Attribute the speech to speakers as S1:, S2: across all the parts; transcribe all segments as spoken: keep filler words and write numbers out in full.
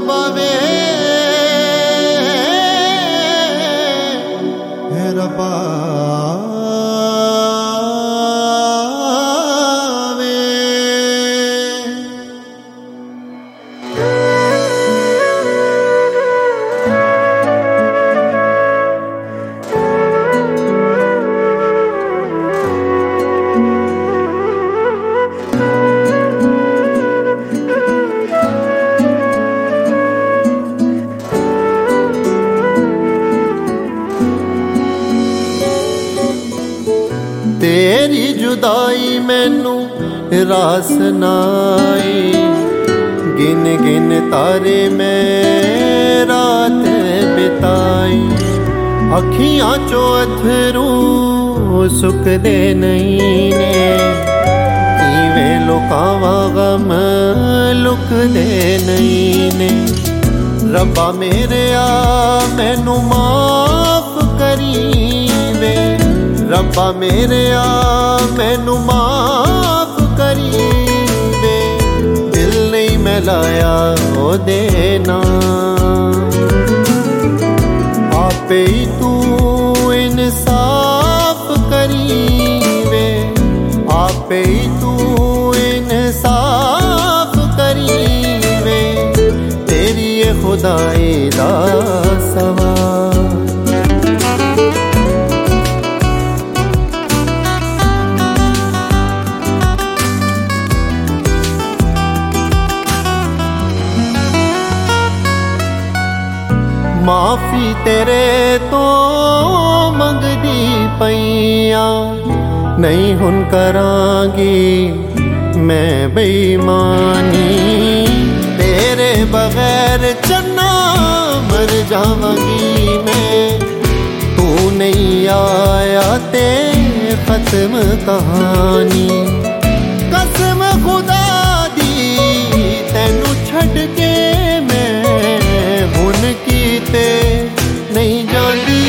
S1: रब्बा वे हे रब्बा तेरी जुदाई मैनू रास नाई गिन गिन तारे मैं रात बिताई अखियां चो अथरू सुकदे नहीं ने इवें लोकां गम लुकदे नहीं ने रब्बा मेरे आ मैनू माफ करी वे रब्बा मेरे आ मैनू माफ करी वे दिल नहीं मैलाया ओ देना आपे ही तू इंसाफ करी वे आपे ही तू इंसाफ करी वे तेरी ये खुदाई दा सवाल माफी तेरे तो मंगदी पईया नहीं हुन करांगी मैं बेईमानी तेरे बगैर चन्ना मर जावांगी मैं तू नहीं आया ते खत्म कहानी कसम खुदा दी तैनू छड़ के नहीं जाती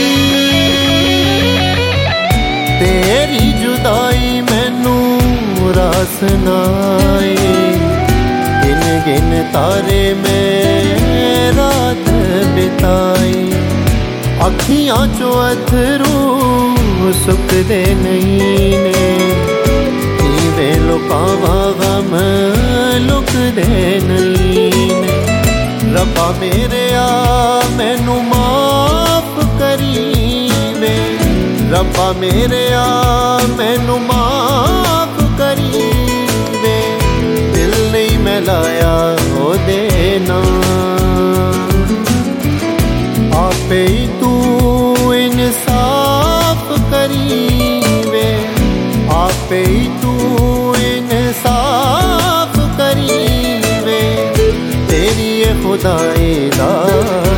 S1: तेरी जुदाई मैनू रास नाई गिन गिन तारे में रात बिताई अखियां चो अथरू सुकदे नहीं ने इवें लोकां गम लुकदे नहीं ने रब्बा मेरे आ मैनू माफ करी वे रब्बा मेरे आ मैनू माफ करी वे दिल नहीं मैलाया ओ देना आपे ही तू इंसाफ करी वे आपे ही तू इंसाफ करी वे तेरी ये खुदाई दा